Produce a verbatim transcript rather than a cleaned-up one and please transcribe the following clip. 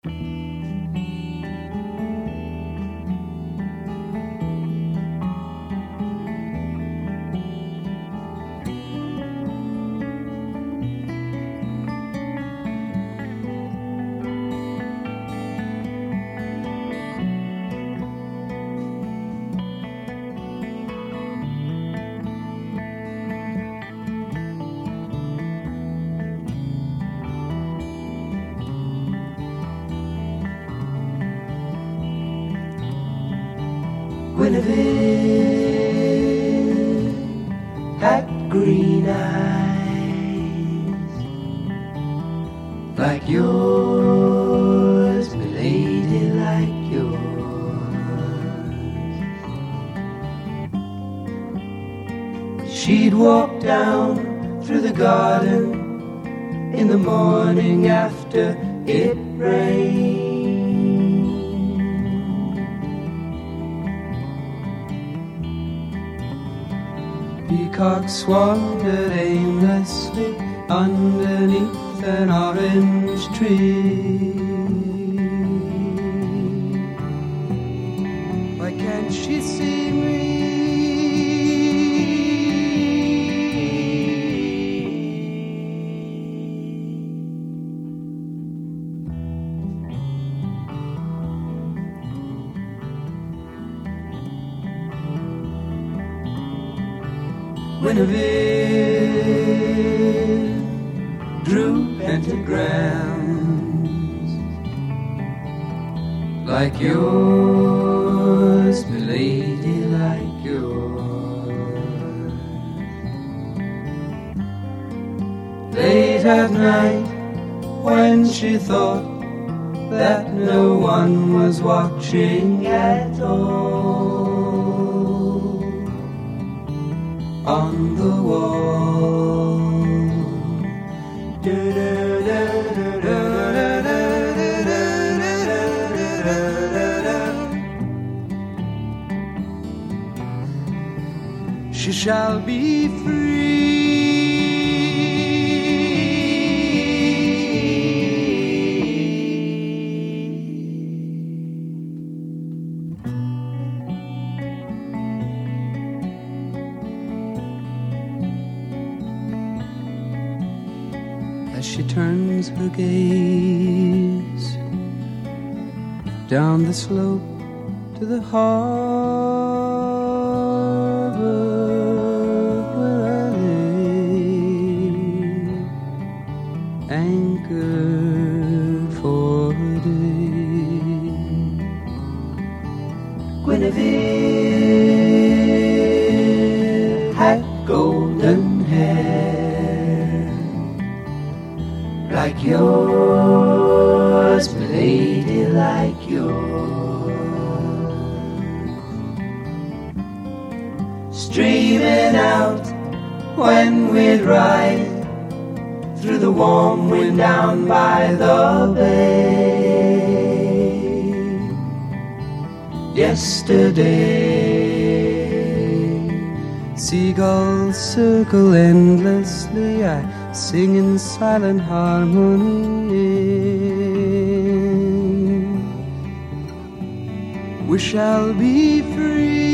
Guinevere had green eyes like yours, milady, like yours. She'd walk down through the garden in the morning after it rained. Peacocks wandered aimlessly underneath an orange tree. Why can't she see me? Guinevere drew pentagrams like yours, milady, like yours. Late at night, when she thought that no one was watching at all, on the wall, she shall be free. As she turns her gaze down the slope to the harbor where I lay, anchored for a day. Guinevere had golden hair like yours, milady, like yours. Streaming out when we'd ride through the warm wind down by the bay. Yesterday, seagulls circle endlessly. I sing in silent harmony. We shall be free.